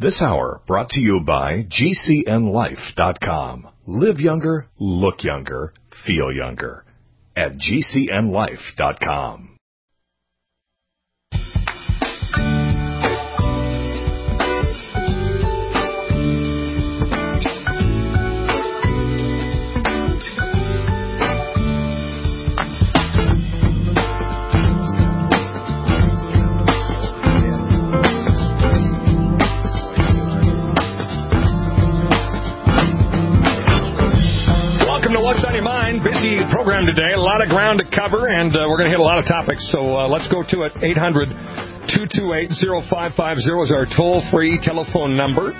This hour brought to you by GCNLife.com. Live younger, look younger, feel younger at GCNLife.com. What's on your mind? Busy program today. A lot of ground to cover, and we're going to hit a lot of topics. So let's go to it. 800-228-0550 is our toll-free telephone number.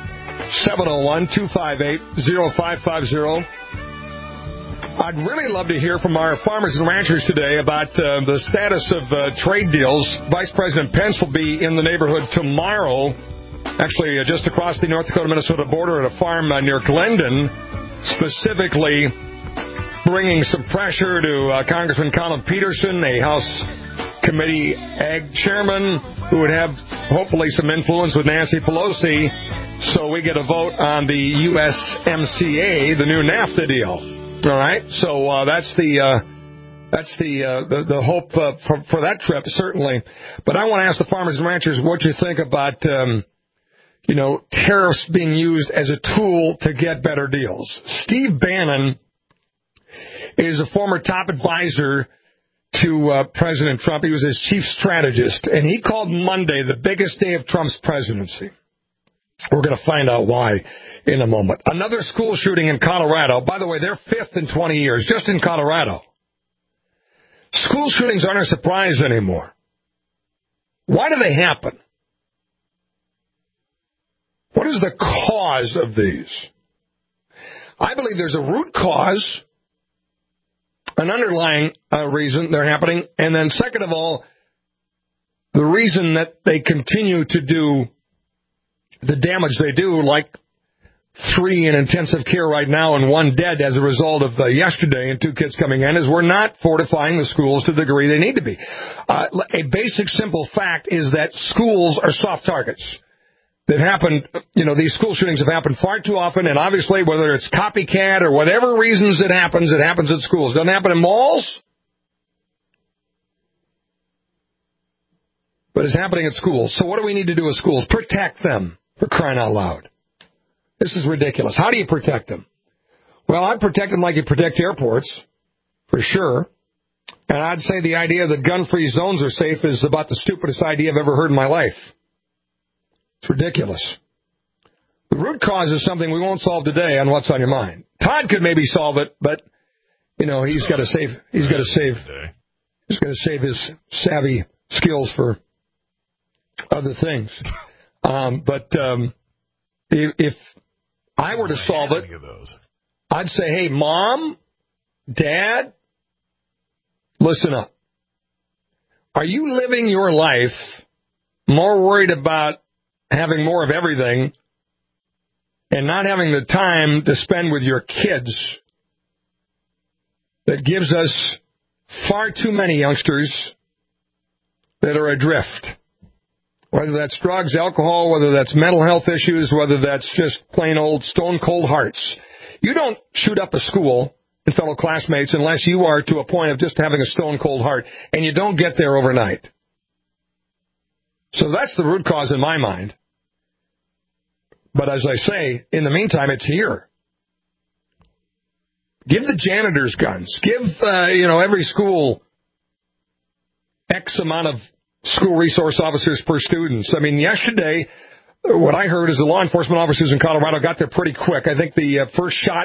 701-258-0550. I'd really love to hear from our farmers and ranchers today about the status of trade deals. Vice President Pence will be in the neighborhood tomorrow, actually just across the North Dakota-Minnesota border at a farm near Glendon, specifically bringing some pressure to Congressman Colin Peterson, a House Committee Ag Chairman, who would have hopefully some influence with Nancy Pelosi, so we get a vote on the USMCA, the new NAFTA deal. All right, so that's the hope for that trip, certainly. But I want to ask the farmers and ranchers what you think about tariffs being used as a tool to get better deals. Steve Bannon is a former top advisor to President Trump. He was his chief strategist, and he called Monday the biggest day of Trump's presidency. We're going to find out why in a moment. Another school shooting in Colorado. By the way, they're fifth in 20 years, just in Colorado. School shootings aren't a surprise anymore. Why do they happen? What is the cause of these? I believe there's a root cause, an underlying reason they're happening, and then second of all, the reason that they continue to do the damage they do, like 3 in intensive care right now and 1 dead as a result of yesterday and 2 kids coming in, is we're not fortifying the schools to the degree they need to be. A basic, simple fact is that schools are soft targets. That happened, these school shootings have happened far too often, and obviously whether it's copycat or whatever reasons it happens at schools. It doesn't happen in malls, but it's happening at schools. So what do we need to do with schools? Protect them, for crying out loud. This is ridiculous. How do you protect them? Well, I'd protect them like you protect airports, for sure. And I'd say the idea that gun-free zones are safe is about the stupidest idea I've ever heard in my life. It's ridiculous. The root cause is something we won't solve today on What's on Your Mind. Todd could maybe solve it, but he's got to save his savvy skills for other things. But if I were to solve it, I'd say, hey, Mom, Dad, listen up. Are you living your life more worried about having more of everything and not having the time to spend with your kids that gives us far too many youngsters that are adrift? Whether that's drugs, alcohol, whether that's mental health issues, whether that's just plain old stone-cold hearts. You don't shoot up a school and fellow classmates unless you are to a point of just having a stone-cold heart, and you don't get there overnight. So that's the root cause in my mind. But as I say, in the meantime, it's here. Give the janitors guns. Give, every school X amount of school resource officers per student. I mean, yesterday, what I heard is the law enforcement officers in Colorado got there pretty quick. I think the first shot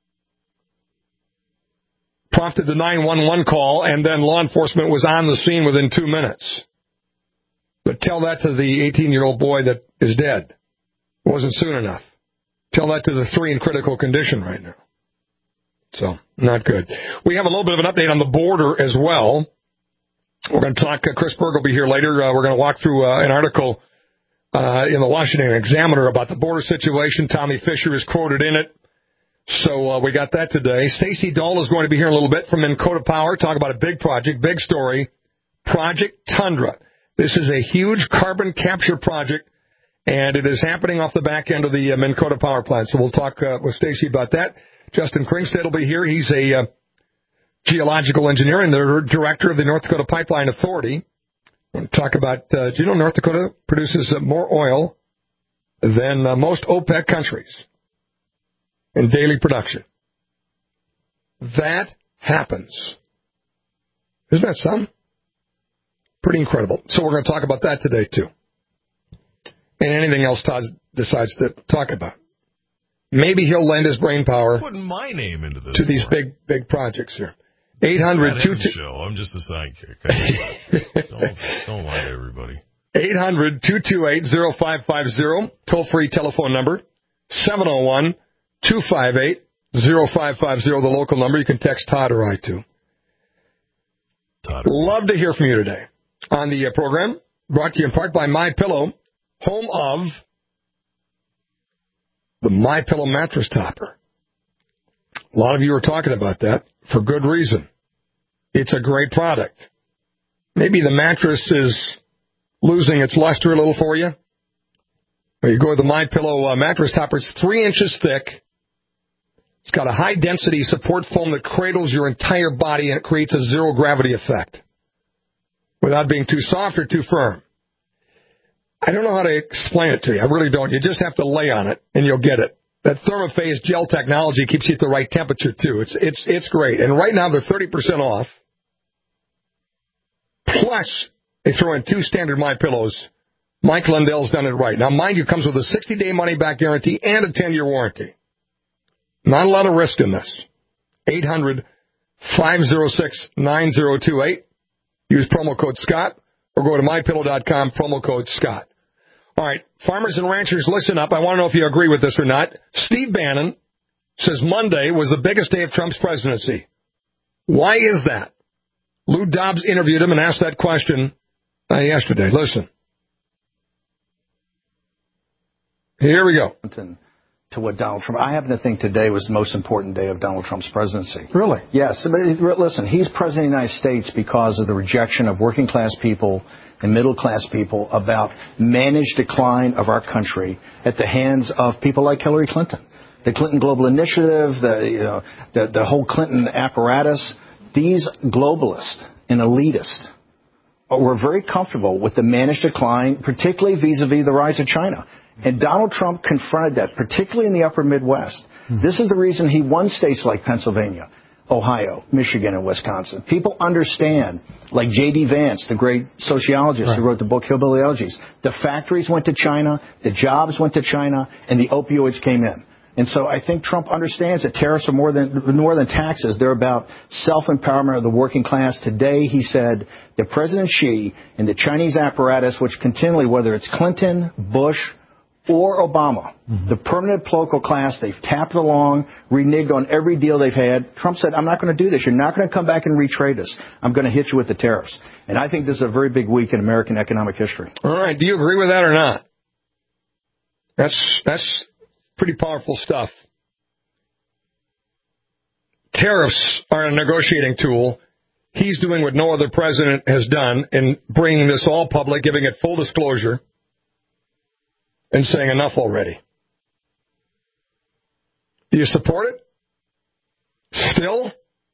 prompted the 911 call, and then law enforcement was on the scene within 2 minutes. But tell that to the 18-year-old boy that is dead. It wasn't soon enough. Tell that to the 3 in critical condition right now. So, not good. We have a little bit of an update on the border as well. We're going to talk, Chris Berg will be here later. We're going to walk through an article in the Washington Examiner about the border situation. Tommy Fisher is quoted in it. So we got that today. Stacey Dahl is going to be here in a little bit from Encota Power. Talk about a big project, big story, Project Tundra. This is a huge carbon capture project And it is happening off the back end of the Minn Kota power plant. So we'll talk with Stacy about that. Justin Kringstad will be here. He's a geological engineer and the director of the North Dakota Pipeline Authority. We'll talk about, do you know North Dakota produces more oil than most OPEC countries in daily production? That happens. Isn't that something? Pretty incredible. So we're going to talk about that today, too. And anything else Todd decides to talk about. Maybe he'll lend his brain power putting my name into this to these big projects here. 800-228. Show. I'm just a sidekick. Don't lie to everybody. 800-228-0550. Toll-free telephone number. 701-258-0550, the local number. You can text Todd or I, too. Love to hear from you today on the program. Brought to you in part by MyPillow, home of the MyPillow mattress topper. A lot of you are talking about that for good reason. It's a great product. Maybe the mattress is losing its luster a little for you. But you go with the MyPillow mattress topper. It's 3 inches thick. It's got a high-density support foam that cradles your entire body, and it creates a zero-gravity effect without being too soft or too firm. I don't know how to explain it to you. I really don't. You just have to lay on it, and you'll get it. That ThermoPhase gel technology keeps you at the right temperature, too. It's great. And right now, they're 30% off. Plus, they throw in 2 standard MyPillows. Mike Lindell's done it right. Now, mind you, it comes with a 60-day money-back guarantee and a 10-year warranty. Not a lot of risk in this. 800-506-9028. Use promo code Scott or go to MyPillow.com, promo code Scott. All right, farmers and ranchers, listen up. I want to know if you agree with this or not. Steve Bannon says Monday was the biggest day of Trump's presidency. Why is that? Lou Dobbs interviewed him and asked that question yesterday. Listen. Here we go. To what Donald Trump, I happen to think today was the most important day of Donald Trump's presidency. Really? Yes. Listen, he's president of the United States because of the rejection of working class people and middle class people about managed decline of our country at the hands of people like Hillary Clinton. The Clinton Global Initiative, the whole Clinton apparatus, these globalists and elitists were very comfortable with the managed decline, particularly vis-a-vis the rise of China. And Donald Trump confronted that, particularly in the upper Midwest. This is the reason he won states like Pennsylvania, Ohio, Michigan, and Wisconsin. People understand, like J.D. Vance, the great sociologist who wrote the book Hillbilly Elegies, the factories went to China, the jobs went to China, and the opioids came in. And so I think Trump understands that tariffs are more than taxes. They're about self-empowerment of the working class. Today, he said that President Xi and the Chinese apparatus, which continually, whether it's Clinton, Bush, or Obama, the permanent political class, they've tapped along, reneged on every deal they've had. Trump said, I'm not going to do this. You're not going to come back and retrade us. I'm going to hit you with the tariffs. And I think this is a very big week in American economic history. All right. Do you agree with that or not? That's pretty powerful stuff. Tariffs are a negotiating tool. He's doing what no other president has done in bringing this all public, giving it full disclosure, and saying enough already. Do you support it? Still?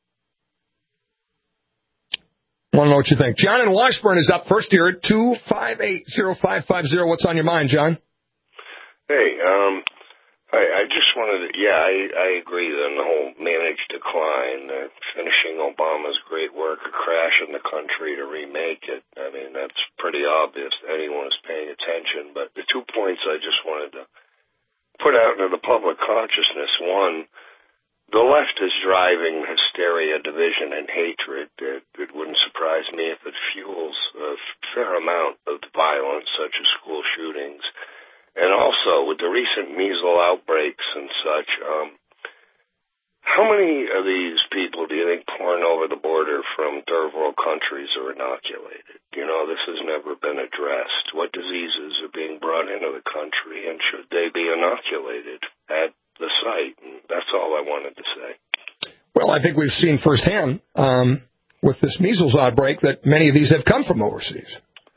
Want to know what you think. John in Washburn is up first here at 258-0550. What's on your mind, John? Hey, I just wanted to, I agree on the whole managed decline, finishing Obama's great work, a crash in the country to remake it. I mean, that's pretty obvious to anyone who's paying attention. But the 2 points I just wanted to put out into the public consciousness. One, the left is driving hysteria, division, and hatred. It wouldn't surprise me if it fuels a fair amount of violence, such as school shootings. And also, with the recent measles outbreaks and such, how many of these people do you think pouring over the border from third world countries are inoculated? You know, this has never been addressed. What diseases are being brought into the country, and should they be inoculated at the site? And that's all I wanted to say. Well, I think we've seen firsthand with this measles outbreak that many of these have come from overseas.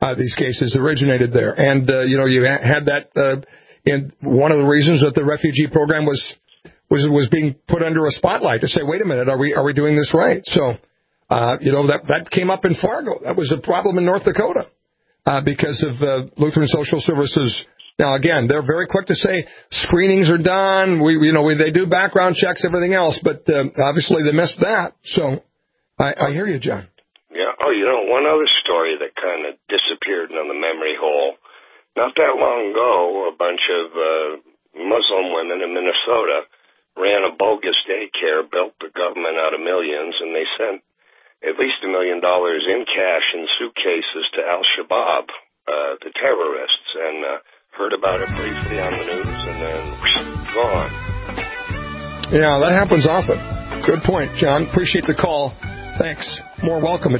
these cases originated there. And, you had that, and one of the reasons that the refugee program was being put under a spotlight to say, wait a minute, are we doing this right? So, that came up in Fargo. That was a problem in North Dakota, because of, Lutheran Social Services. Now, again, they're very quick to say screenings are done. They do background checks, everything else, but, obviously they missed that. So I hear you, John. Yeah. Oh, one other story that kind of disappeared in the memory hole. Not that long ago, a bunch of Muslim women in Minnesota ran a bogus daycare, built the government out of millions, and they sent at least $1 million in cash in suitcases to Al-Shabaab, the terrorists, and heard about it briefly on the news, and then gone. Yeah, that happens often. Good point, John. Appreciate the call. Thanks. More welcome at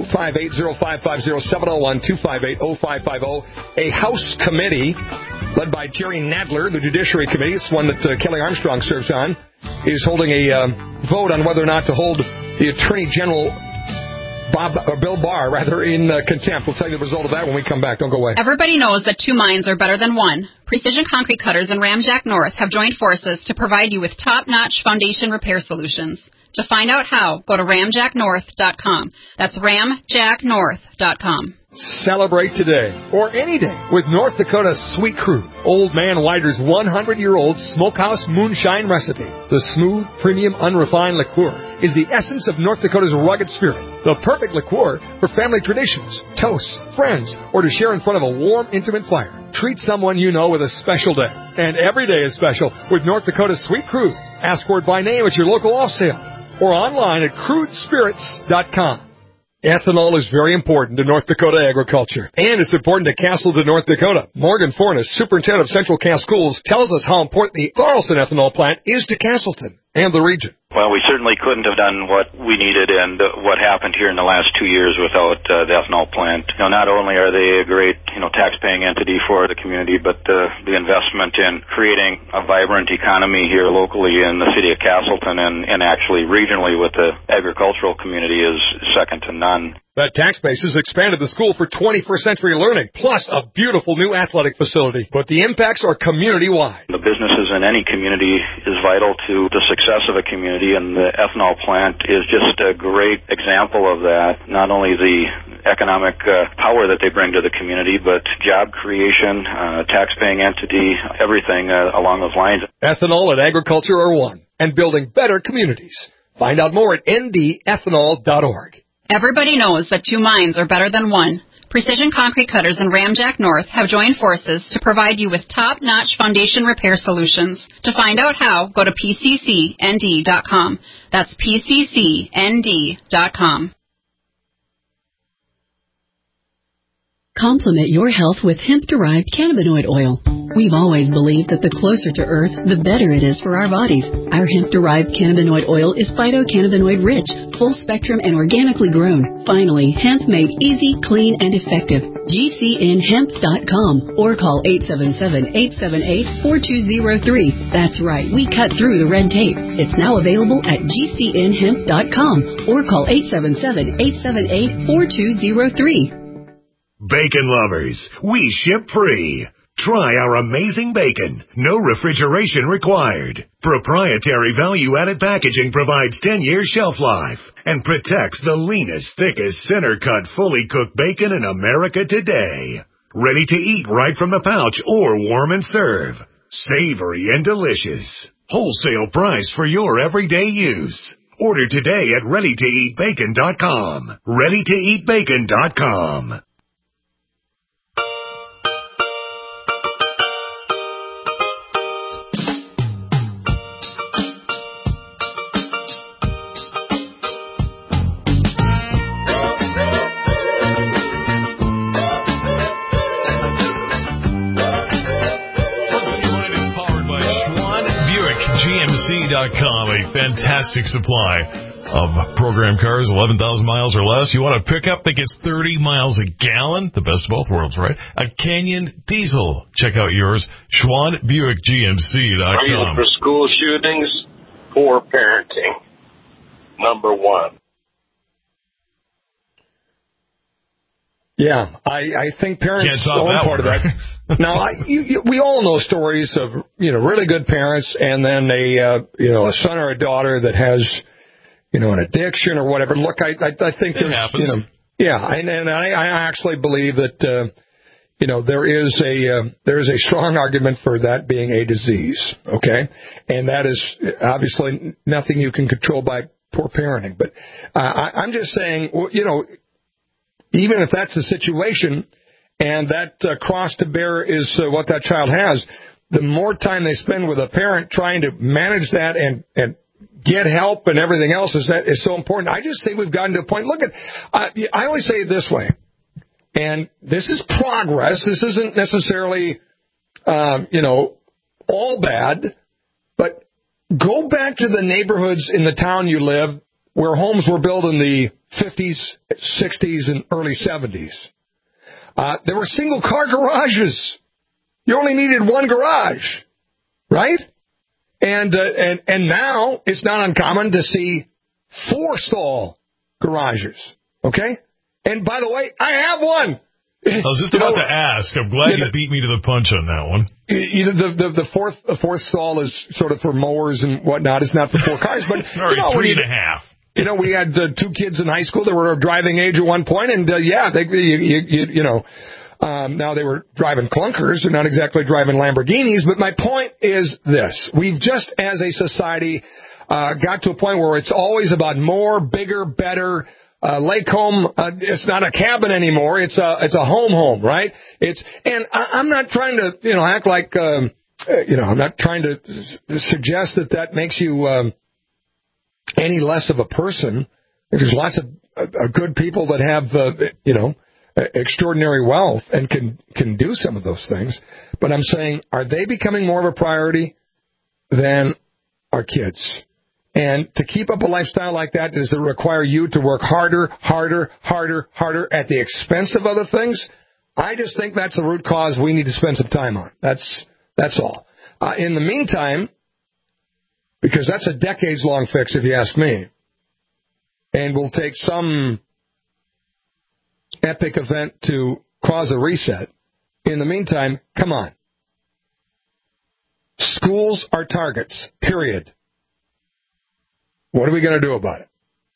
258-0550-701-258-0550. A House committee led by Jerry Nadler, the Judiciary Committee, it's one that Kelly Armstrong serves on, is holding a vote on whether or not to hold the Attorney General Bill Barr, in contempt. We'll tell you the result of that when we come back. Don't go away. Everybody knows that 2 minds are better than 1. Precision Concrete Cutters and Ramjack North have joined forces to provide you with top-notch foundation repair solutions. To find out how, go to ramjacknorth.com. That's ramjacknorth.com. Celebrate today, or any day, with North Dakota's Sweet Crew, Old Man Wider's 100-year-old smokehouse moonshine recipe. The smooth, premium, unrefined liqueur is the essence of North Dakota's rugged spirit. The perfect liqueur for family traditions, toasts, friends, or to share in front of a warm, intimate fire. Treat someone you know with a special day. And every day is special with North Dakota's Sweet Crew. Ask for it by name at your local off sale or online at crudespirits.com. Ethanol is very important to North Dakota agriculture, and it's important to Castleton, North Dakota. Morgan Fornes, superintendent of Central Cass Schools, tells us how important the Carlson ethanol plant is to Castleton and the region. Well, we certainly couldn't have done what we needed and what happened here in the last 2 years without the ethanol plant. Not only are they a great, tax-paying entity for the community, but the investment in creating a vibrant economy here locally in the city of Castleton and actually regionally with the agricultural community is second to none. That tax base has expanded the school for 21st century learning, plus a beautiful new athletic facility. But the impacts are community-wide. The businesses in any community is vital to the success of a community, and the ethanol plant is just a great example of that. Not only the economic power that they bring to the community, but job creation, tax-paying entity, everything along those lines. Ethanol and agriculture are one, and building better communities. Find out more at ndethanol.org. Everybody knows that 2 minds are better than 1. Precision Concrete Cutters and Ramjack North have joined forces to provide you with top-notch foundation repair solutions. To find out how, go to pccnd.com. That's pccnd.com. Complement your health with hemp-derived cannabinoid oil. We've always believed that the closer to Earth, the better it is for our bodies. Our hemp-derived cannabinoid oil is phytocannabinoid-rich, full-spectrum, and organically grown. Finally, hemp made easy, clean, and effective. GCNhemp.com or call 877-878-4203. That's right, we cut through the red tape. It's now available at GCNhemp.com or call 877-878-4203. Bacon lovers, we ship free. Try our amazing bacon. No refrigeration required. Proprietary value-added packaging provides 10-year shelf life and protects the leanest, thickest, center-cut, fully cooked bacon in America today. Ready to eat right from the pouch or warm and serve. Savory and delicious. Wholesale price for your everyday use. Order today at ReadyToEatBacon.com. ReadyToEatBacon.com. GMC.com, a fantastic supply of program cars, 11,000 miles or less. You want a pickup that gets 30 miles a gallon? The best of both worlds, right? A Canyon diesel. Check out yours. SchwannBuickGMC.com. Reason for school shootings? Poor parenting. Number 1. Yeah, I think parents own part of that. Now, we all know stories of really good parents, and then a son or a daughter that has an addiction or whatever. Look, I think it happens. And I actually believe that there is a strong argument for that being a disease. Okay, and that is obviously nothing you can control by poor parenting. But I'm just saying, even if that's the situation and that cross to bear is what that child has, the more time they spend with a parent trying to manage that and get help and everything else is so important. I just think we've gotten to a point. Look I always say it this way, and this is progress. This isn't necessarily, all bad, but go back to the neighborhoods in the town you live where homes were built in the 50s, 60s, and early 70s. There were single-car garages. You only needed one garage, right? And now it's not uncommon to see 4-stall garages, okay? And by the way, I have one. I was just about to ask. I'm glad you beat me to the punch on that one. The fourth stall is sort of for mowers and whatnot. It's not for 4 cars, but 3.5. We had 2 kids in high school that were of driving age at one point, and now they were driving clunkers. They're not exactly driving Lamborghinis. But my point is this: we've just, as a society, got to a point where it's always about more, bigger, better. Lake home, it's not a cabin anymore. It's a home, right? And I'm not trying to, act like, I'm not trying to suggest that makes you, any less of a person. There's lots of good people that have, extraordinary wealth and can do some of those things. But I'm saying, are they becoming more of a priority than our kids? And to keep up a lifestyle like that, does it require you to work harder at the expense of other things? I just think that's the root cause we need to spend some time on. That's all. In the meantime, because that's a decades-long fix, if you ask me, and will take some epic event to cause a reset. In the meantime, come on. Schools are targets, period. What are we going to do about it?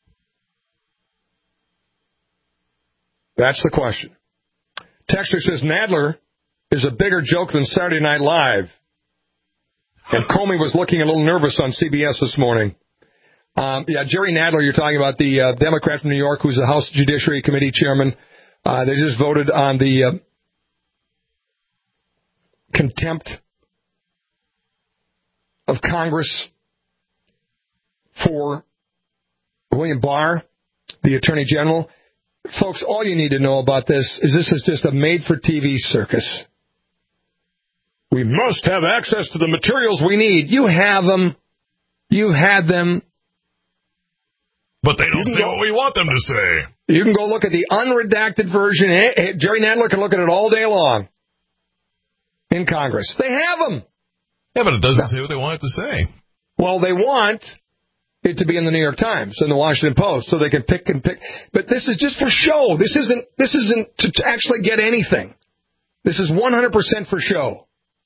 That's the question. Texter says Nadler is a bigger joke than Saturday Night Live. And Comey was looking a little nervous on CBS this morning. Jerry Nadler, you're talking about the Democrat from New York who's the House Judiciary Committee chairman. They just voted on the contempt of Congress for William Barr, the Attorney General. Folks, all you need to know about this is just a made-for-TV circus. We must have access to the materials we need. You have them. You had them. But they don't say what we want them to say. You can go look at the unredacted version. Jerry Nadler can look at it all day long in Congress. They have them. Yeah, but it doesn't say what they want it to say. Well, they want it to be in the New York Times and the Washington Post so they can pick. But this is just for show. This isn't to actually get anything. This is 100% for show.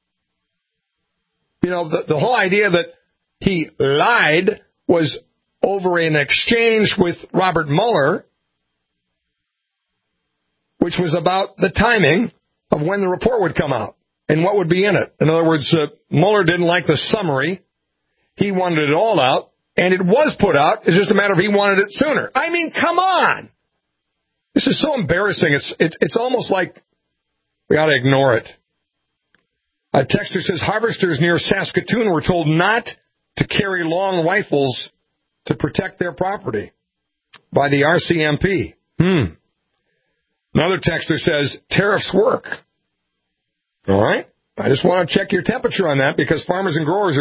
The whole idea that he lied was over an exchange with Robert Mueller, which was about the timing of when the report would come out and what would be in it. In other words, Mueller didn't like the summary. He wanted it all out, and it was put out. It's just a matter of he wanted it sooner. I mean, come on. This is so embarrassing. It's almost like we ought to ignore it. A texter says harvesters near Saskatoon were told not to carry long rifles to protect their property by the RCMP. Another texter says tariffs work. All right. I just want to check your temperature on that because farmers and growers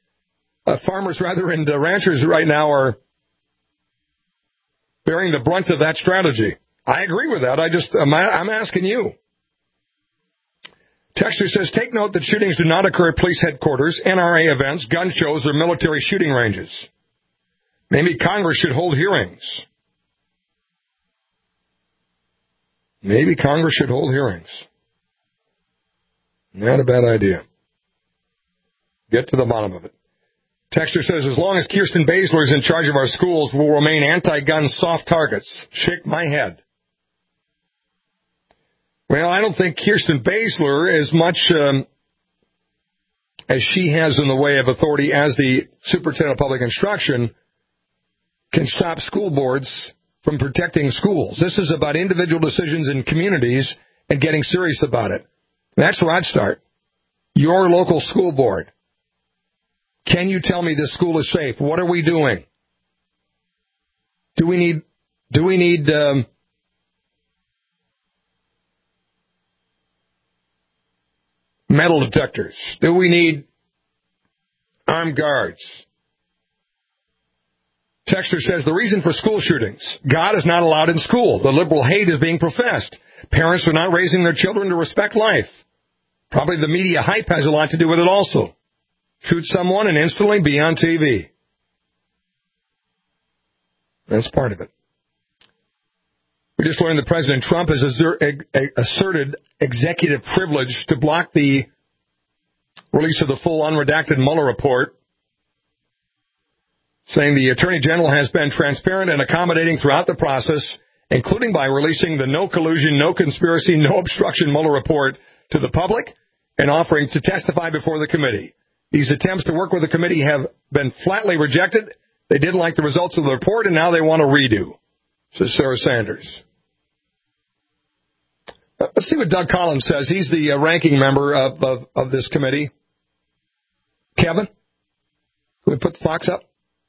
and ranchers right now are bearing the brunt of that strategy. I agree with that. I'm asking you. Texter says, take note that shootings do not occur at police headquarters, NRA events, gun shows, or military shooting ranges. Maybe Congress should hold hearings. Maybe Congress should hold hearings. Not a bad idea. Get to the bottom of it. Texter says, as long as Kirsten Baszler is in charge of our schools, we'll remain anti-gun soft targets. Shake my head. Well, I don't think Kirsten Baszler, as much as she has in the way of authority as the superintendent of public instruction, can stop school boards from protecting schools. This is about individual decisions in communities and getting serious about it. That's where I'd start. Your local school board. Can you tell me this school is safe? What are we doing? Do we need metal detectors? Do we need armed guards? Texter says, the reason for school shootings, God is not allowed in school. The liberal hate is being professed. Parents are not raising their children to respect life. Probably the media hype has a lot to do with it also. Shoot someone and instantly be on TV. That's part of it. We just learned that President Trump has asserted executive privilege to block the release of the full unredacted Mueller report, saying the Attorney General has been transparent and accommodating throughout the process, including by releasing the no collusion, no conspiracy, no obstruction Mueller report to the public and offering to testify before the committee. These attempts to work with the committee have been flatly rejected. They didn't like the results of the report, and now they want to redo, says Sarah Sanders. Let's see what Doug Collins says. He's the ranking member of this committee. Kevin, can we put the Fox up?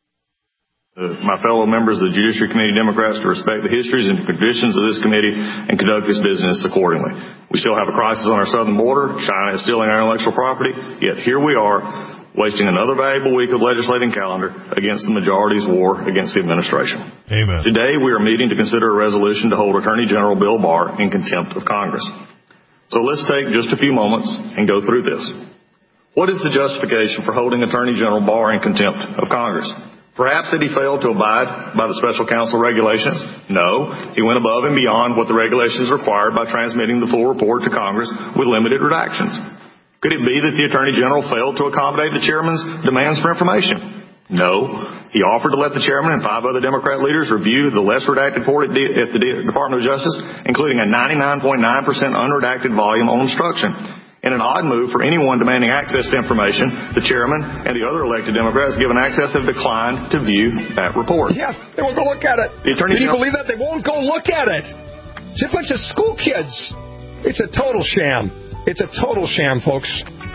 My fellow members of the Judiciary Committee Democrats to respect the histories and traditions of this committee and conduct its business accordingly. We still have a crisis on our southern border. China is stealing our intellectual property. Yet here we are, wasting another valuable week of legislating calendar against the majority's war against the administration. Amen. Today we are meeting to consider a resolution to hold Attorney General Bill Barr in contempt of Congress. So let's take just a few moments and go through this. What is the justification for holding Attorney General Barr in contempt of Congress? Perhaps that he failed to abide by the special counsel regulations? No, he went above and beyond what the regulations required by transmitting the full report to Congress with limited redactions. Could it be that the Attorney General failed to accommodate the chairman's demands for information? No, he offered to let the chairman and 5 other Democrat leaders review the less redacted report at the Department of Justice, including a 99.9% unredacted volume on instruction. In an odd move for anyone demanding access to information, the chairman and the other elected Democrats given access have declined to view that report. Yeah, they won't go look at it. Can you believe that? They won't go look at it. It's a bunch of school kids. It's a total sham. It's a total sham, folks.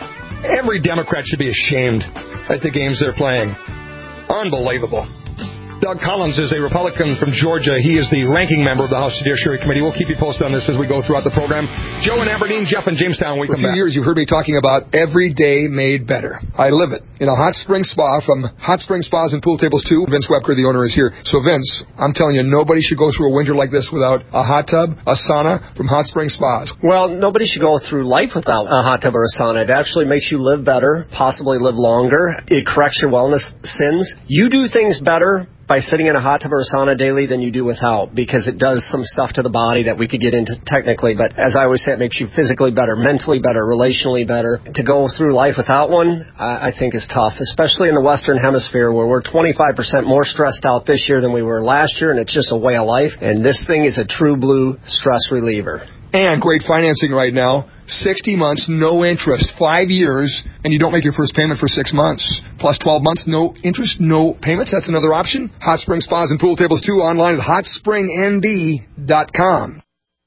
Every Democrat should be ashamed at the games they're playing. Unbelievable. Doug Collins is a Republican from Georgia. He is the ranking member of the House Judiciary Committee. We'll keep you posted on this as we go throughout the program. Joe in Aberdeen, Jeff in Jamestown. For a few years, you heard me talking about every day made better. I live it. In a hot spring spa from Hot Spring Spas and Pool Tables 2. Vince Webker, the owner, is here. So, Vince, I'm telling you, nobody should go through a winter like this without a hot tub, a sauna from Hot Spring Spas. Well, nobody should go through life without a hot tub or a sauna. It actually makes you live better, possibly live longer. It corrects your wellness sins. You do things better by sitting in a hot tub or a sauna daily than you do without, because it does some stuff to the body that we could get into technically, but as I always say, it makes you physically better, mentally better, relationally better. To go through life without one, I think is tough, especially in the Western Hemisphere where we're 25% more stressed out this year than we were last year, and it's just a way of life, and this thing is a true blue stress reliever. And great financing right now. 60 months, no interest, 5 years, and you don't make your first payment for 6 months. Plus 12 months, no interest, no payments. That's another option. Hot Spring Spas and Pool Tables 2 online at hotspringnd.com.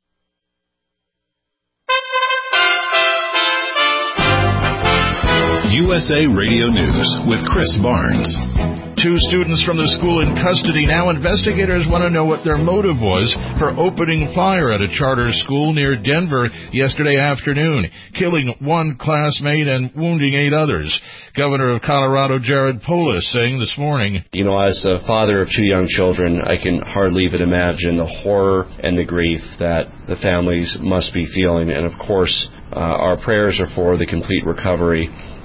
USA Radio News with Chris Barnes. 2 students from the school in custody. Now investigators want to know what their motive was for opening fire at a charter school near Denver yesterday afternoon, killing 1 classmate and wounding 8 others. Governor of Colorado Jared Polis saying this morning, You know, as a father of 2 young children, I can hardly even imagine the horror and the grief that the families must be feeling. And of course, our prayers are for the complete recovery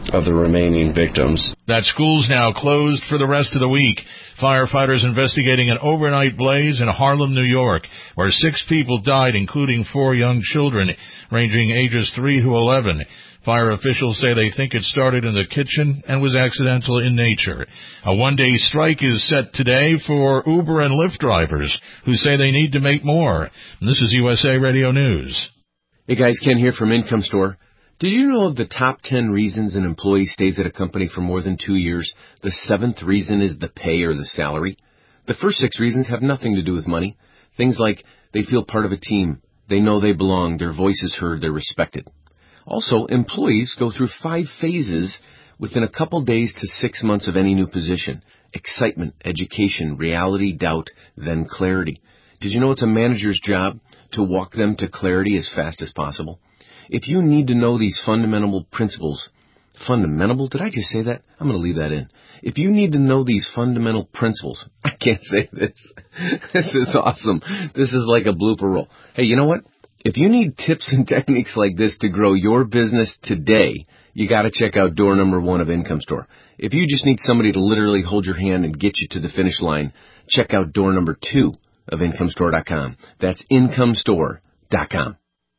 of the remaining victims. That school's now closed for the rest of the week. Firefighters investigating an overnight blaze in Harlem, New York, where 6 people died, including 4 young children, ranging ages 3 to 11. Fire officials say they think it started in the kitchen and was accidental in nature. A one-day strike is set today for Uber and Lyft drivers who say they need to make more. And this is USA Radio News. Hey guys, Ken here from Income Store. Did you know of the top 10 reasons an employee stays at a company for more than 2 years? The 7th reason is the pay or the salary. The first 6 reasons have nothing to do with money. Things like they feel part of a team, they know they belong, their voice is heard, they're respected. Also, employees go through 5 phases within a couple days to 6 months of any new position. Excitement, education, reality, doubt, then clarity. Did you know it's a manager's job to walk them to clarity as fast as possible? If you need to know these fundamental principles, did I just say that? I'm going to leave that in. If you need to know these fundamental principles, I can't say this. This is awesome. This is like a blooper roll. Hey, you know what? If you need tips and techniques like this to grow your business today, you got to check out door number 1 of Income Store. If you just need somebody to literally hold your hand and get you to the finish line, check out door number 2 of IncomeStore.com. That's IncomeStore.com.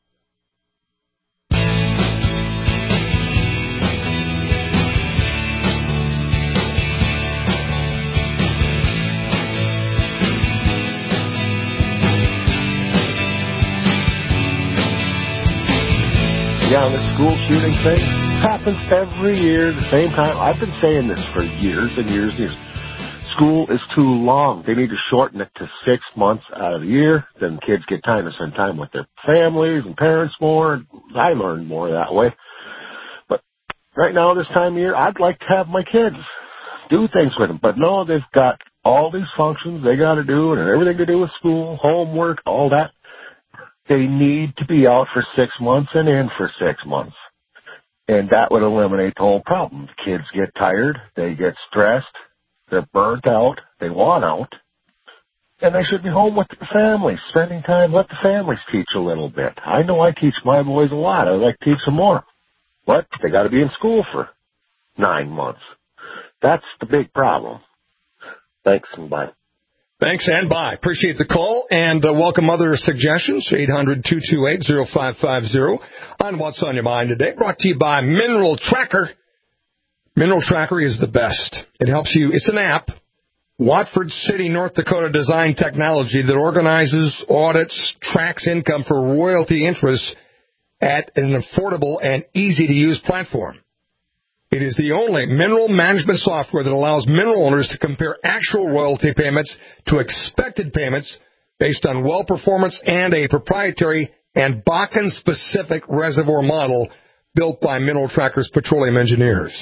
Yeah, the school shooting thing happens every year, the same time. I've been saying this for years and years and years. School is too long. They need to shorten it to 6 months out of the year. Then kids get time to spend time with their families and parents more. I learned more that way. But right now, this time of year, I'd like to have my kids do things with them. But no, they've got all these functions they got to do and everything to do with school, homework, all that. They need to be out for 6 months and in for 6 months. And that would eliminate the whole problem. The kids get tired, they get stressed, they're burnt out, they want out, and they should be home with their families, spending time, let the families teach a little bit. I know I teach my boys a lot. I'd like to teach them more. But they got to be in school for 9 months. That's the big problem. Thanks and bye. Thanks and bye. Appreciate the call and welcome other suggestions. 800-228-0550 on What's on Your Mind today. Brought to you by Mineral Tracker. Mineral Tracker is the best. It helps you. It's an app. Watford City, North Dakota design technology that organizes, audits, tracks income for royalty interests at an affordable and easy-to-use platform. It is the only mineral management software that allows mineral owners to compare actual royalty payments to expected payments based on well performance and a proprietary and Bakken-specific reservoir model built by Mineral Tracker's petroleum engineers.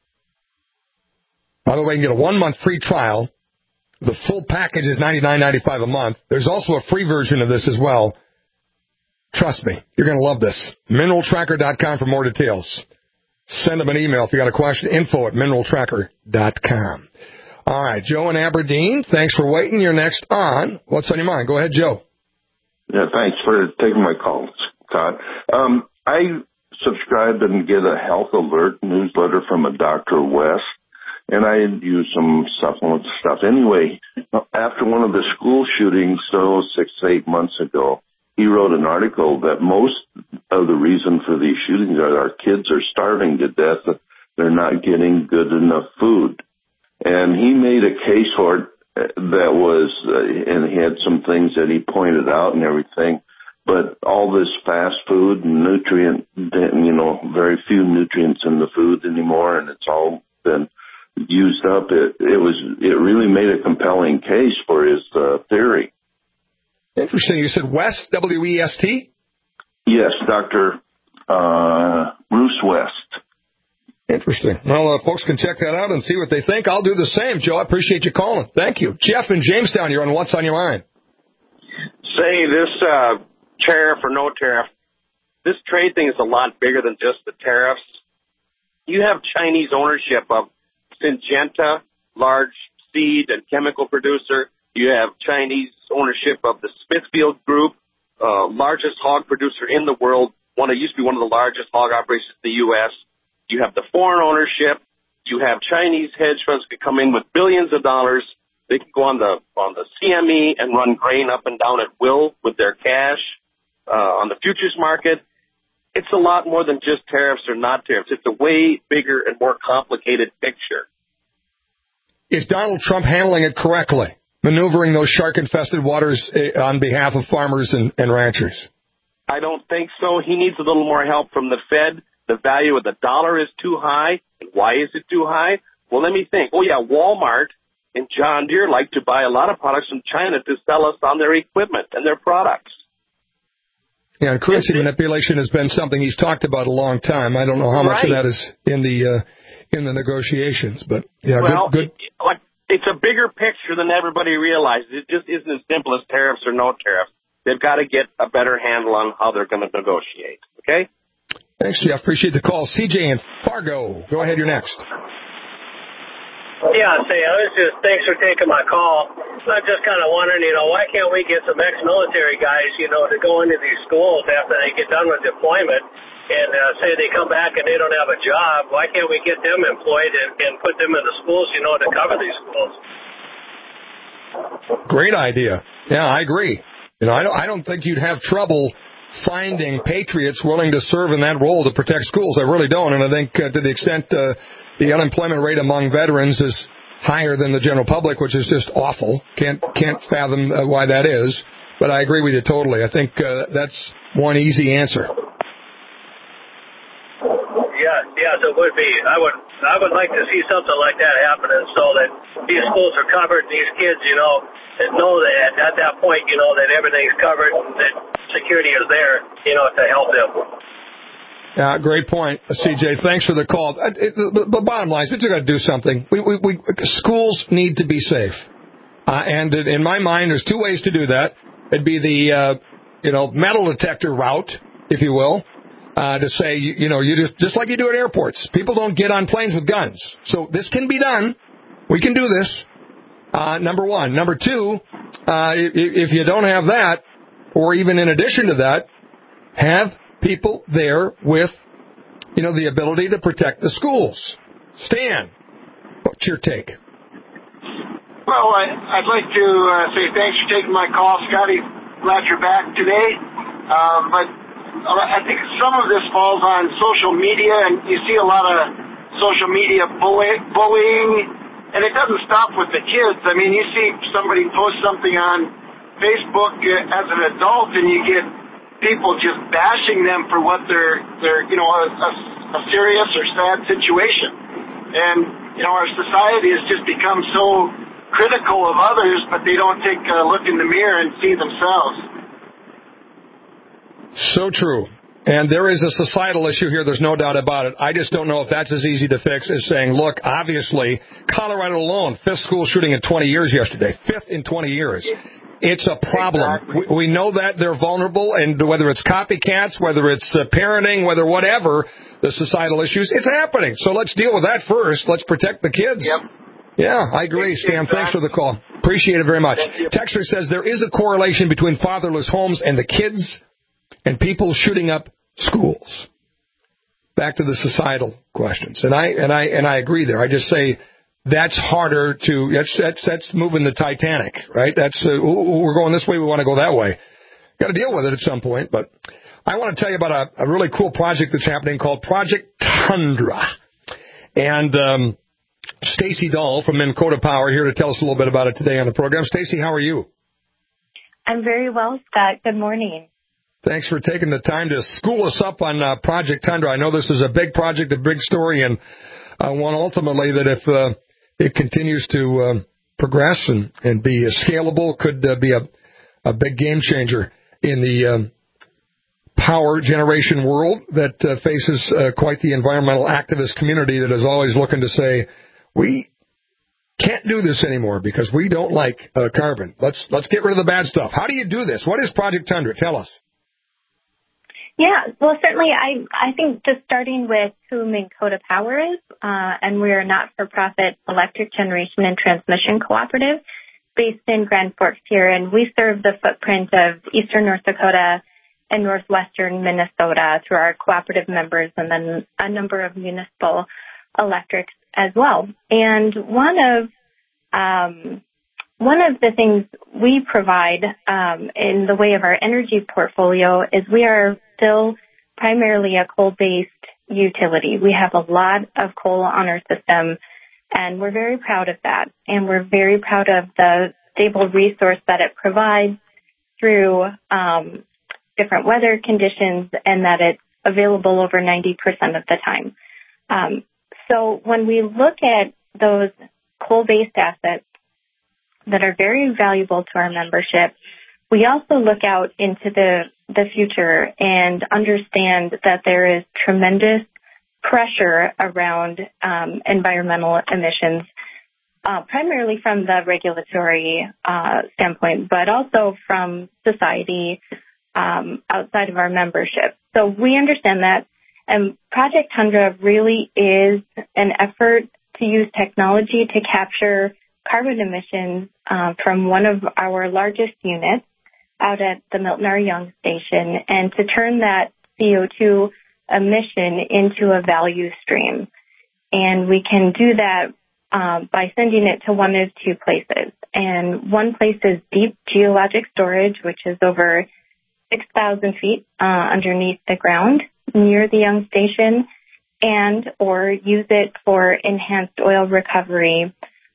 By the way, you can get a 1-month free trial. The full package is $99.95 a month. There's also a free version of this as well. Trust me, you're going to love this. MineralTracker.com for more details. Send them an email if you got a question. info@mineraltracker.com. All right, Joe in Aberdeen, thanks for waiting. You're next on What's on Your Mind. Go ahead, Joe. Yeah, thanks for taking my call, Todd. I subscribe and get a health alert newsletter from a Dr. West, and I use some supplement stuff. Anyway, after one of the school shootings, 6 to 8 months ago, he wrote an article that most of the reason for these shootings are our kids are starving to death. They're not getting good enough food. And he made a case for it that was, and he had some things that he pointed out and everything. But all this fast food and nutrient, very few nutrients in the food anymore, and it's all been used up. It really made a compelling case for his theory. Interesting. You said West, W-E-S-T? Yes, Dr. Bruce West. Interesting. Well, folks can check that out and see what they think. I'll do the same, Joe. I appreciate you calling. Thank you. Jeff in Jamestown, you're on What's on Your Mind. Say this tariff or no tariff, this trade thing is a lot bigger than just the tariffs. You have Chinese ownership of Syngenta, large seed and chemical producer. You have Chinese ownership of the Smithfield Group, largest hog producer in the world. Used to be one of the largest hog operations in the U.S. You have the foreign ownership. You have Chinese hedge funds that come in with billions of dollars. They can go on the CME and run grain up and down at will with their cash on the futures market. It's a lot more than just tariffs or not tariffs. It's a way bigger and more complicated picture. Is Donald Trump handling it correctly, maneuvering those shark-infested waters on behalf of farmers and ranchers? I don't think so. He needs a little more help from the Fed. The value of the dollar is too high. And why is it too high? Well, let me think. Oh, yeah, Walmart and John Deere like to buy a lot of products from China to sell us on their equipment and their products. Yeah, and currency manipulation has been something he's talked about a long time. I don't know how much of that is in the negotiations, but yeah, well, good. It's a bigger picture than everybody realizes. It just isn't as simple as tariffs or no tariffs. They've got to get a better handle on how they're going to negotiate. Okay? Thanks, Jeff. Appreciate the call. CJ in Fargo. Go ahead. You're next. Yeah, thanks for taking my call. I'm just kind of wondering, why can't we get some ex-military guys, to go into these schools after they get done with deployment and say they come back and they don't have a job? Why can't we get them employed and put them in the schools, to cover these schools? Great idea. Yeah, I agree. I don't think you'd have trouble finding patriots willing to serve in that role to protect schools. I really don't. And I think to the extent the unemployment rate among veterans is higher than the general public, which is just awful. Can't fathom why that is. But I agree with you totally. I think that's one easy answer. Yes, it would be. I would like to see something like that happening so that these schools are covered and these kids, that know that at that point, that everything's covered and that security is there, to help them. Yeah, great point, CJ. Thanks for the call. The bottom line is that you've got to do something. Schools need to be safe. And in my mind, there's two ways to do that. It'd be the, metal detector route, if you will. To say, you just like you do at airports. People don't get on planes with guns. So this can be done. We can do this. Number one. Number two, if you don't have that, or even in addition to that, have people there with, the ability to protect the schools. Stan, what's your take? Well, I'd like to say thanks for taking my call, Scotty. Glad you're back today. But I think some of this falls on social media, and you see a lot of social media bullying, and it doesn't stop with the kids. I mean, you see somebody post something on Facebook as an adult, and you get people just bashing them for what they're a serious or sad situation. And, our society has just become so critical of others, but they don't take a look in the mirror and see themselves. So true. And there is a societal issue here. There's no doubt about it. I just don't know if that's as easy to fix as saying, look, obviously, Colorado alone, 5th school shooting in 20 years yesterday. 5th in 20 years. It's a problem. Exactly. We know that they're vulnerable, and whether it's copycats, whether it's parenting, whether whatever, the societal issues, it's happening. So let's deal with that first. Let's protect the kids. Yep. Yeah, I agree, Stan. Thanks for the call. Appreciate it very much. Texter says there is a correlation between fatherless homes and the kids and people shooting up schools. Back to the societal questions, and I agree there. I just say that's harder to. That's moving the Titanic, right? That's we're going this way. We want to go that way. Got to deal with it at some point. But I want to tell you about a really cool project that's happening called Project Tundra, and Stacy Dahl from Minn Kota Power here to tell us a little bit about it today on the program. Stacy, how are you? I'm very well, Scott. Good morning. Thanks for taking the time to school us up on Project Tundra. I know this is a big project, a big story, and one ultimately that if it continues to progress and be scalable, could be a big game changer in the power generation world that faces quite the environmental activist community that is always looking to say, we can't do this anymore because we don't like carbon. Let's get rid of the bad stuff. How do you do this? What is Project Tundra? Tell us. Yeah, well, certainly I think just starting with who Minn Kota Power is, and we're a not-for-profit electric generation and transmission cooperative based in Grand Forks here, and we serve the footprint of eastern North Dakota in northwestern Minnesota through our cooperative members, and then a number of municipal electrics as well. And one of the things we provide in the way of our energy portfolio is we are still primarily a coal-based utility. We have a lot of coal on our system, and we're very proud of that. And we're very proud of the stable resource that it provides through different weather conditions, and that it's available over 90% of the time. So when we look at those coal-based assets that are very valuable to our membership, we also look out into the future and understand that there is tremendous pressure around environmental emissions, primarily from the regulatory standpoint, but also from society outside of our membership. So we understand that, and Project Tundra really is an effort to use technology to capture carbon emissions from one of our largest units out at the Milton R. Young Station, and to turn that CO2 emission into a value stream. And we can do that by sending it to one of two places. And one place is deep geologic storage, which is over 6,000 feet underneath the ground near the Young Station, and or use it for enhanced oil recovery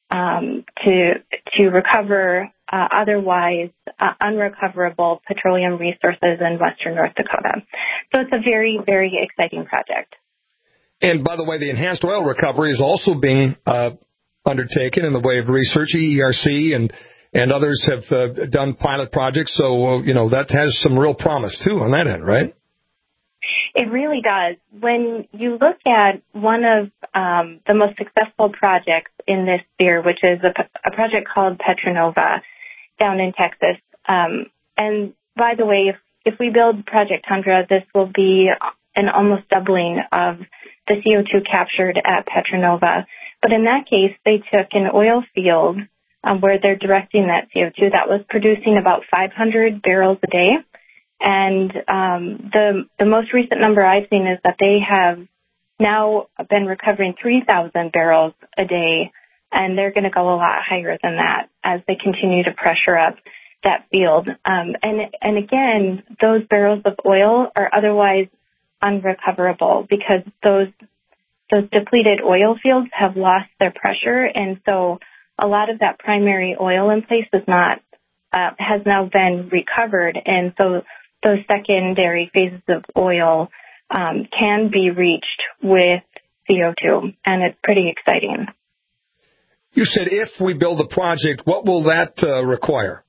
to recover otherwise unrecoverable petroleum resources in western North Dakota. So it's a very, very exciting project. And by the way, the enhanced oil recovery is also being undertaken in the way of research. EERC and others have done pilot projects, so that has some real promise too on that end, right? It really does. When you look at one of the most successful projects in this sphere, which is a project called Petronova down in Texas, and by the way, if we build Project Tundra, this will be an almost doubling of the CO2 captured at Petronova. But in that case, they took an oil field where they're directing that CO2 that was producing about 500 barrels a day. And the most recent number I've seen is that they have now been recovering 3,000 barrels a day, and they're going to go a lot higher than that as they continue to pressure up that field. And again, those barrels of oil are otherwise unrecoverable because those depleted oil fields have lost their pressure, and so a lot of that primary oil in place has now been recovered, and so those secondary phases of oil can be reached with CO2, and it's pretty exciting. You said if we build the project, what will that require?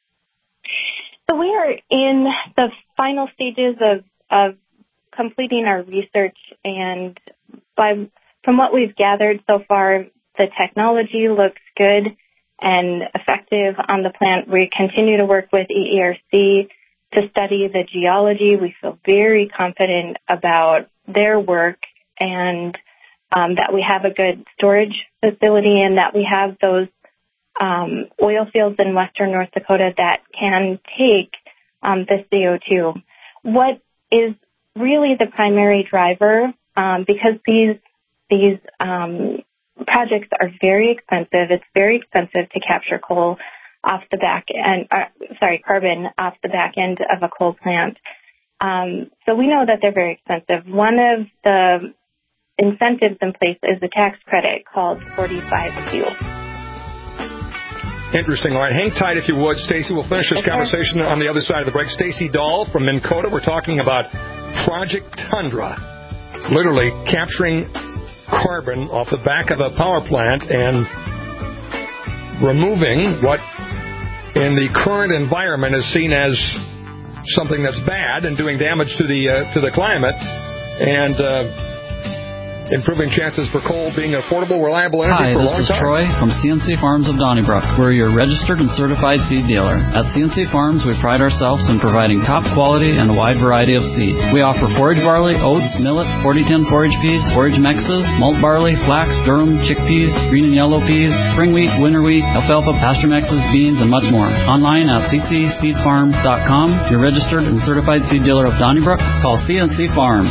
So we are in the final stages of completing our research, and from what we've gathered so far, the technology looks good and effective on the plant. We continue to work with EERC to study the geology. We feel very confident about their work, and that we have a good storage facility, and that we have those oil fields in western North Dakota that can take the CO2. What is really the primary driver, because these projects are very expensive. It's very expensive to capture carbon off the back end of a coal plant. So we know that they're very expensive. One of the incentives in place is a tax credit called 45Q. Interesting. All right, hang tight if you would, Stacy. We'll finish this conversation on the other side of the break. Stacy Dahl from Minn Kota. We're talking about Project Tundra, literally capturing carbon off the back of a power plant and removing what in the current environment is seen as something that's bad and doing damage to the climate, and improving chances for coal being affordable, reliable energy for a long time. Hi, this is Troy from CNC Farms of Donnybrook. We're your registered and certified seed dealer. At CNC Farms, we pride ourselves in providing top quality and a wide variety of seed. We offer forage barley, oats, millet, 4010 forage peas, forage mixes, malt barley, flax, durum, chickpeas, green and yellow peas, spring wheat, winter wheat, alfalfa, pasture mixes, beans, and much more. Online at ccseedfarm.com, your registered and certified seed dealer of Donnybrook. Call CNC Farms,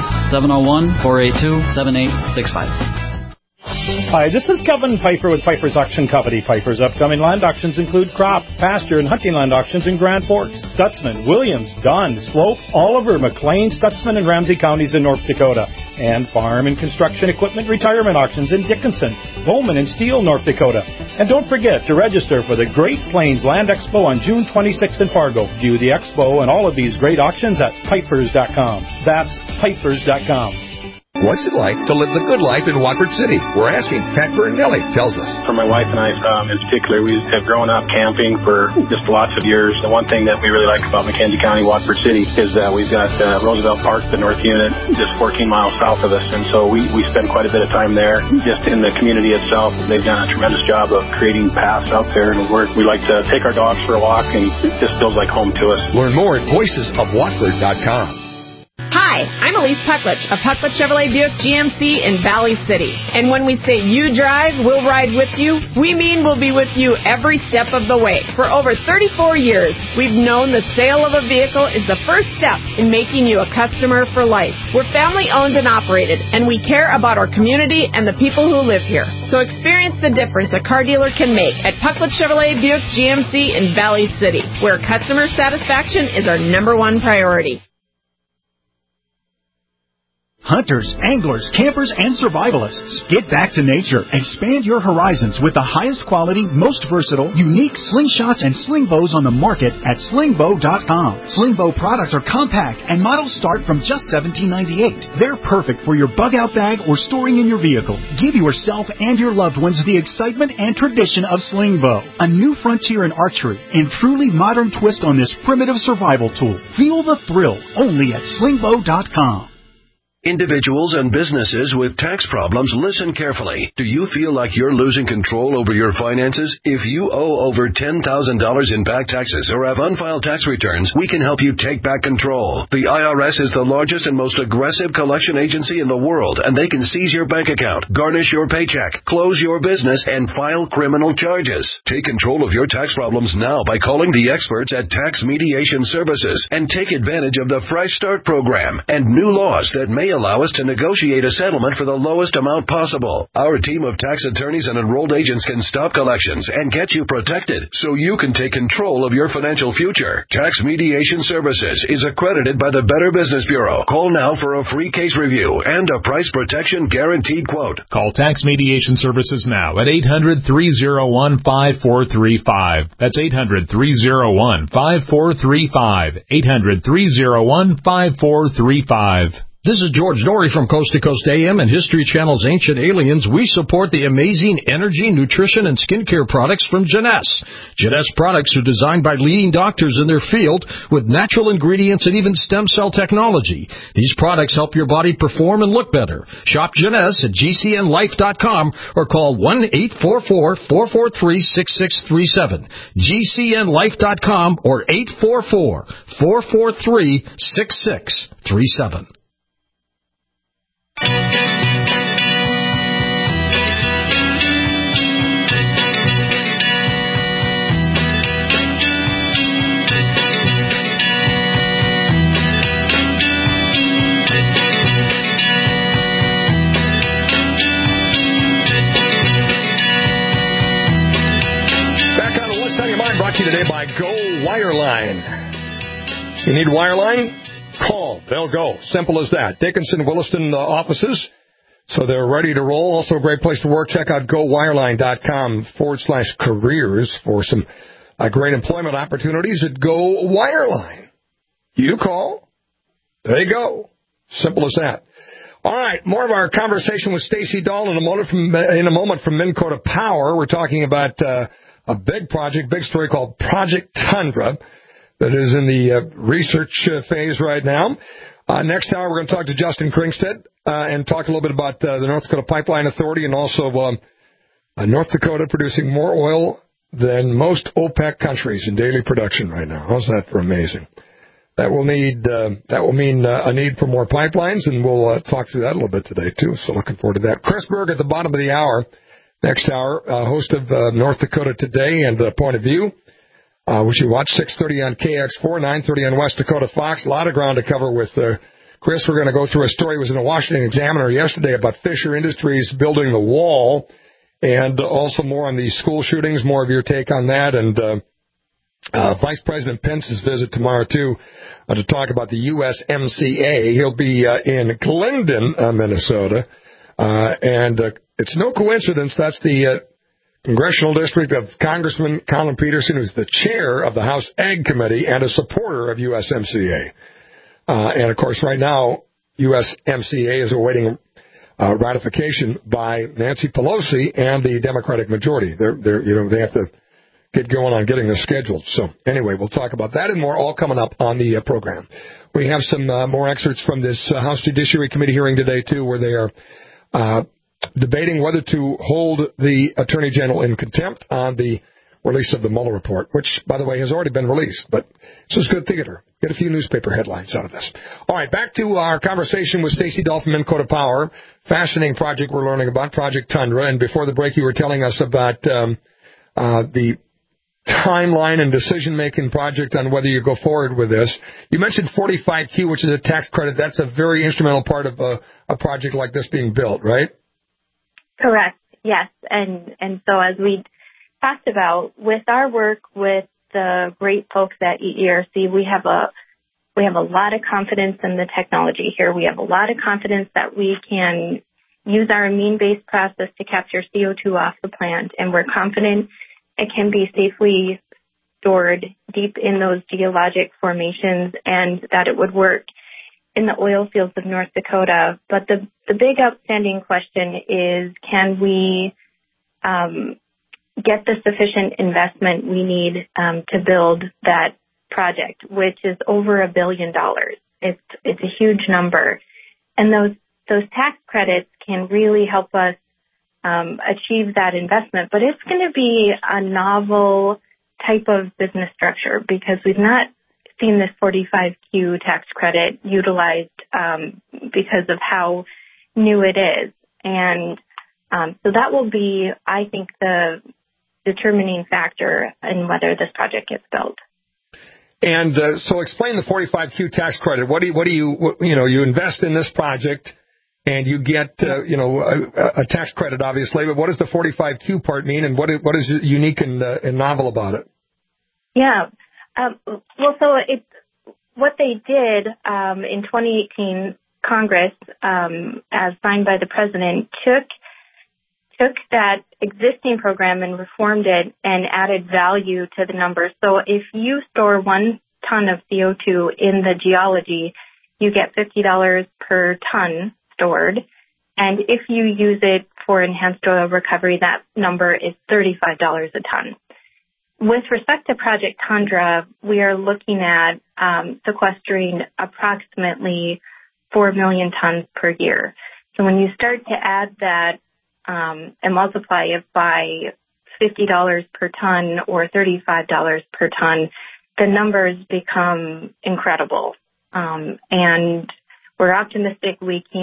701-482-7865. Hi, this is Kevin Piper with Piper's Auction Company. Piper's upcoming land auctions include crop, pasture, and hunting land auctions in Grand Forks, Stutsman, Williams, Dunn, Slope, Oliver, McLean, Stutsman, and Ramsey counties in North Dakota, and farm and construction equipment retirement auctions in Dickinson, Bowman, and Steele, North Dakota. And don't forget to register for the Great Plains Land Expo on June 26th in Fargo. View the expo and all of these great auctions at pipers.com. That's pipers.com. What's it like to live the good life in Watford City? We're asking. Pat Bernelli tells us. For my wife and I, in particular, we have grown up camping for just lots of years. The one thing that we really like about McKenzie County, Watford City, is that we've got Roosevelt Park, the North Unit, just 14 miles south of us. And so we spend quite a bit of time there. Just in the community itself, they've done a tremendous job of creating paths out there. And we like to take our dogs for a walk, and it just feels like home to us. Learn more at voicesofwatford.com. Hi, I'm Elise Pucklich of Pucklich Chevrolet Buick GMC in Valley City. And when we say you drive, we'll ride with you, we mean we'll be with you every step of the way. For over 34 years, we've known the sale of a vehicle is the first step in making you a customer for life. We're family owned and operated, and we care about our community and the people who live here. So experience the difference a car dealer can make at Pucklich Chevrolet Buick GMC in Valley City, where customer satisfaction is our number one priority. Hunters, anglers, campers, and survivalists, get back to nature. Expand your horizons with the highest quality, most versatile, unique slingshots and sling bows on the market at slingbow.com. Sling bow products are compact and models start from just $17.98. They're perfect for your bug-out bag or storing in your vehicle. Give yourself and your loved ones the excitement and tradition of sling bow, a new frontier in archery and truly modern twist on this primitive survival tool. Feel the thrill only at slingbow.com. Individuals and businesses with tax problems, listen carefully. Do you feel like you're losing control over your finances? If you owe over $10,000 in back taxes or have unfiled tax returns, we can help you take back control. The IRS is the largest and most aggressive collection agency in the world, and they can seize your bank account, garnish your paycheck, close your business, and file criminal charges. Take control of your tax problems now by calling the experts at Tax Mediation Services and take advantage of the Fresh Start program and new laws that may allow us to negotiate a settlement for the lowest amount possible. Our team of tax attorneys and enrolled agents can stop collections and get you protected so you can take control of your financial future. Tax Mediation Services is accredited by the Better Business Bureau. Call now for a free case review and a price protection guaranteed quote. Call Tax Mediation Services now at 800-301-5435. That's 800-301-5435. 800-301-5435. This is George Norrie from Coast to Coast AM and History Channel's Ancient Aliens. We support the amazing energy, nutrition, and skincare products from Jeunesse. Jeunesse products are designed by leading doctors in their field with natural ingredients and even stem cell technology. These products help your body perform and look better. Shop Jeunesse at GCNlife.com or call 1-844-443-6637. GCNlife.com or 844-443-6637. Back on the What's on Your Mind, brought to you today by Go Wireline. You need wireline? Call. They'll go. Simple as that. Dickinson, Williston offices. So they're ready to roll. Also a great place to work. Check out gowireline.com/careers for some great employment opportunities at Go Wireline. You call. They go. Simple as that. All right. More of our conversation with Stacey Dahl in a moment from Minn Kota Power. We're talking about a big project, big story called Project Tundra, that is in the research phase right now. Next hour, we're going to talk to Justin Kringstead and talk a little bit about the North Dakota Pipeline Authority and also North Dakota producing more oil than most OPEC countries in daily production right now. How's that for amazing? That will mean a need for more pipelines, and we'll talk through that a little bit today, too. So looking forward to that. Chris Berg at the bottom of the hour. Next hour, host of North Dakota Today and Point of View, which you watch 6:30 on KX4, 9:30 on West Dakota Fox. A lot of ground to cover with Chris. We're going to go through a story that was in the Washington Examiner yesterday about Fisher Industries building the wall, and also more on the school shootings, more of your take on that, and Vice President Pence's visit tomorrow, too, to talk about the USMCA. He'll be in Glendon, Minnesota, and it's no coincidence that's the congressional district of Congressman Colin Peterson, who's the chair of the House Ag Committee and a supporter of USMCA. And, of course, right now, USMCA is awaiting ratification by Nancy Pelosi and the Democratic majority. They have to get going on getting this scheduled. So, anyway, we'll talk about that and more, all coming up on the program. We have some more excerpts from this House Judiciary Committee hearing today, too, where they are debating whether to hold the Attorney General in contempt on the release of the Mueller report, which, by the way, has already been released. But this is good theater. Get a few newspaper headlines out of this. All right, back to our conversation with Stacey Dahl from Minn-Kota Power. Fascinating project we're learning about, Project Tundra. And before the break, you were telling us about the timeline and decision-making project on whether you go forward with this. You mentioned 45Q, which is a tax credit. That's a very instrumental part of a project like this being built, right? Correct. Yes. And so as we talked about, with our work with the great folks at EERC, we have a lot of confidence in the technology here. We have a lot of confidence that we can use our amine-based process to capture CO2 off the plant, and we're confident it can be safely stored deep in those geologic formations and that it would work in the oil fields of North Dakota. But the big outstanding question is, can we get the sufficient investment we need to build that project, which is over $1 billion. It's a huge number. And those tax credits can really help us achieve that investment. But it's going to be a novel type of business structure because we've not seen this 45Q tax credit utilized because of how new it is. And so that will be, I think, the determining factor in whether this project gets built. And so explain the 45Q tax credit. What do you invest in this project and you get, a tax credit, obviously, but what does the 45Q part mean and what is unique and novel about it? Yeah. So it's what they did in 2018, Congress, as signed by the president, took that existing program and reformed it and added value to the numbers. So if you store 1 ton of CO2 in the geology, you get $50 per ton stored. And if you use it for enhanced oil recovery, that number is $35 a ton. With respect to Project Tundra, we are looking at sequestering approximately 4 million tons per year. So when you start to add that and multiply it by $50 per ton or $35 per ton, the numbers become incredible. And we're optimistic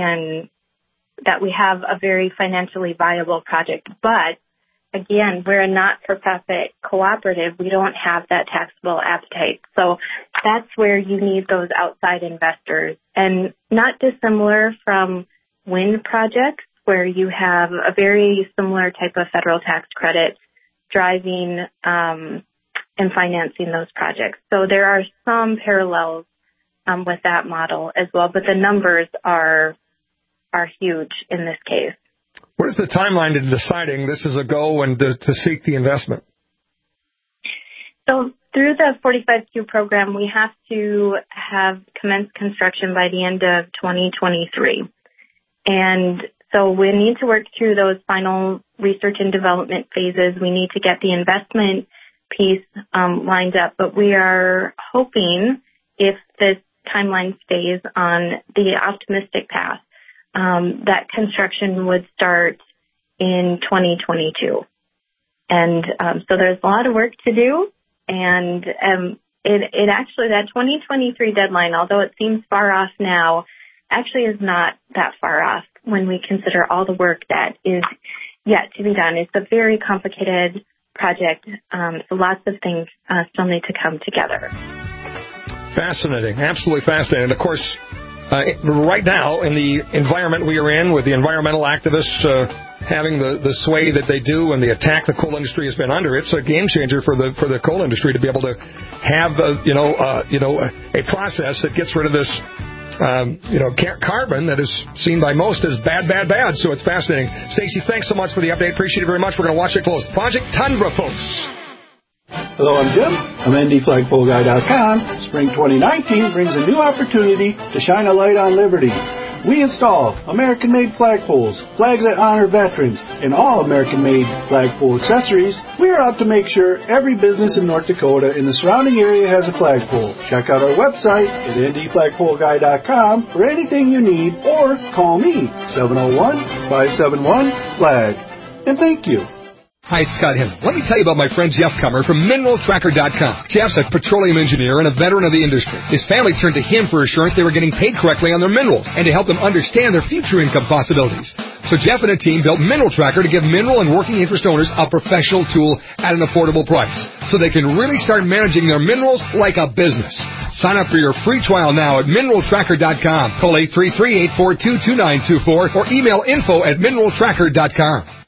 that we have a very financially viable project. But again, we're a not-for-profit cooperative. We don't have that taxable appetite. So that's where you need those outside investors. And not dissimilar from wind projects, where you have a very similar type of federal tax credit driving and financing those projects. So there are some parallels with that model as well, but the numbers are huge in this case. What is the timeline to deciding this is a go and to seek the investment? So through the 45Q program, we have to have commenced construction by the end of 2023. And so we need to work through those final research and development phases. We need to get the investment piece lined up. But we are hoping, if this timeline stays on the optimistic path, that construction would start in 2022. And so there's a lot of work to do. And it actually, that 2023 deadline, although it seems far off now, actually is not that far off when we consider all the work that is yet to be done. It's a very complicated project, so lots of things still need to come together. Fascinating, absolutely fascinating. And of course, right now in the environment we are in, with the environmental activists having the sway that they do and the attack the coal industry has been under, it's a game changer for the coal industry to be able to have a process that gets rid of this carbon that is seen by most as bad. So it's fascinating. Stacy, thanks so much for the update. Appreciate it very much. We're going to watch it close. Project Tundra, folks. Hello, I'm Jim. I'm NDFlagpoleGuy.com. Spring 2019 brings a new opportunity to shine a light on liberty. We install American-made flagpoles, flags that honor veterans, and all American-made flagpole accessories. We are out to make sure every business in North Dakota and the surrounding area has a flagpole. Check out our website at ndflagpoleguy.com for anything you need, or call me, 701-571-FLAG. And thank you. Hi, it's Scott Henry. Let me tell you about my friend Jeff Kummer from MineralTracker.com. Jeff's a petroleum engineer and a veteran of the industry. His family turned to him for assurance they were getting paid correctly on their minerals and to help them understand their future income possibilities. So Jeff and a team built Mineral Tracker to give mineral and working interest owners a professional tool at an affordable price so they can really start managing their minerals like a business. Sign up for your free trial now at MineralTracker.com. Call 833-842-2924 or email info@MineralTracker.com.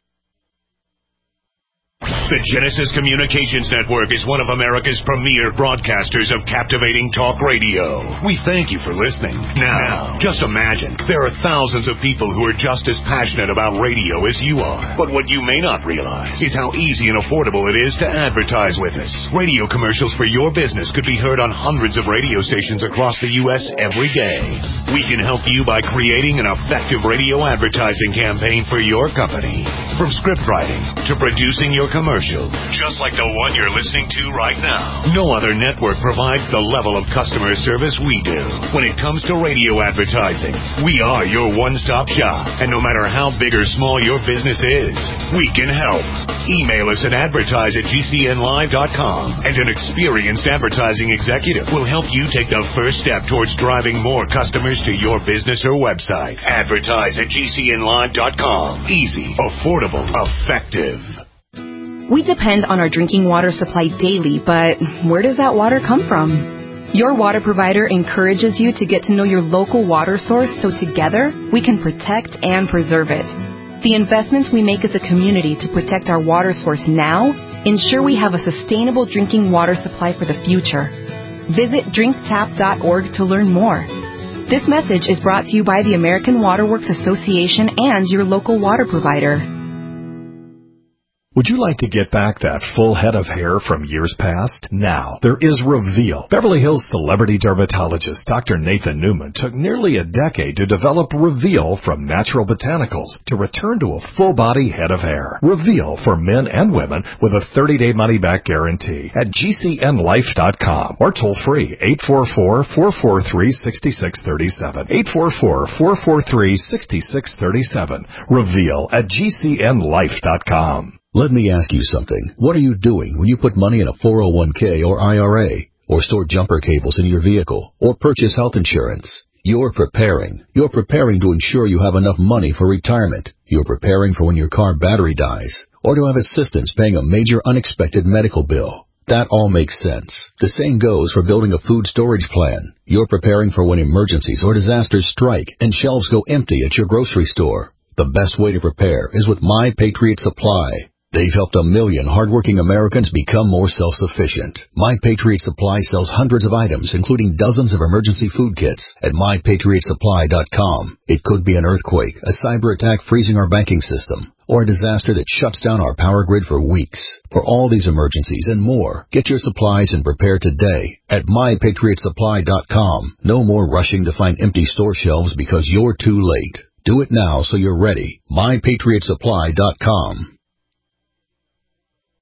The Genesis Communications Network is one of America's premier broadcasters of captivating talk radio. We thank you for listening. Now, just imagine, there are thousands of people who are just as passionate about radio as you are. But what you may not realize is how easy and affordable it is to advertise with us. Radio commercials for your business could be heard on hundreds of radio stations across the U.S. every day. We can help you by creating an effective radio advertising campaign for your company. From script writing to producing your commercial, just like the one you're listening to right now. No other network provides the level of customer service we do. When it comes to radio advertising, we are your one-stop shop. And no matter how big or small your business is, we can help. Email us at advertise@gcnlive.com, and an experienced advertising executive will help you take the first step towards driving more customers to your business or website. Advertise@gcnlive.com. Easy, affordable, effective. We depend on our drinking water supply daily, but where does that water come from? Your water provider encourages you to get to know your local water source so together we can protect and preserve it. The investments we make as a community to protect our water source now ensure we have a sustainable drinking water supply for the future. Visit drinktap.org to learn more. This message is brought to you by the American Water Works Association and your local water provider. Would you like to get back that full head of hair from years past? Now, there is Reveal. Beverly Hills celebrity dermatologist Dr. Nathan Newman took nearly a decade to develop Reveal from natural botanicals to return to a full-body head of hair. Reveal for men and women with a 30-day money-back guarantee at GCNlife.com or toll-free 844-443-6637. 844-443-6637. Reveal at GCNlife.com. Let me ask you something. What are you doing when you put money in a 401k or IRA, or store jumper cables in your vehicle, or purchase health insurance? You're preparing. You're preparing to ensure you have enough money for retirement. You're preparing for when your car battery dies, or to have assistance paying a major unexpected medical bill. That all makes sense. The same goes for building a food storage plan. You're preparing for when emergencies or disasters strike and shelves go empty at your grocery store. The best way to prepare is with My Patriot Supply. They've helped 1 million hardworking Americans become more self-sufficient. My Patriot Supply sells hundreds of items, including dozens of emergency food kits at MyPatriotSupply.com. It could be an earthquake, a cyber attack freezing our banking system, or a disaster that shuts down our power grid for weeks. For all these emergencies and more, get your supplies and prepare today at MyPatriotSupply.com. No more rushing to find empty store shelves because you're too late. Do it now so you're ready. MyPatriotSupply.com.